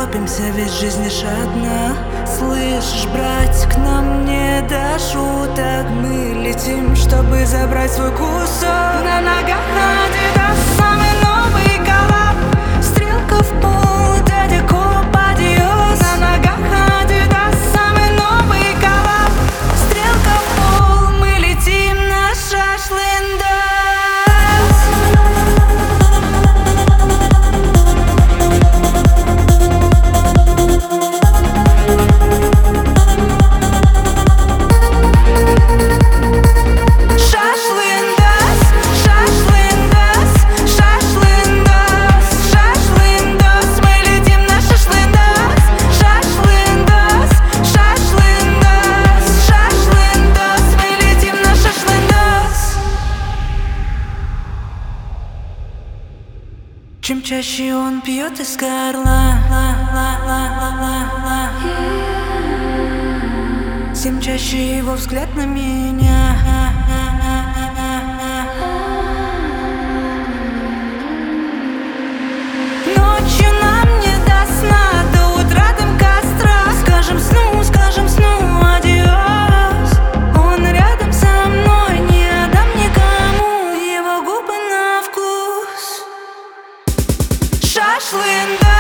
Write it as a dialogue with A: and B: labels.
A: торопимся, ведь жизнь лишь одна. Слышишь, братик, нам не до шуток. Мы летим, чтобы забрать свой кусок. На ногах Адидас, самый новый коллаб. Стрелка в пол, дядя Коп, адиос. На ногах Адидас, самый новый коллаб. Стрелка в пол, мы летим на шашлындас. Чем чаще он пьет из горла, тем чаще его взгляд на меня. Ночью нам не до сна, до утра дым костра. Скажем сну, адиос. Он рядом со мной, не отдам никому его губы на вкус. Шашлындас.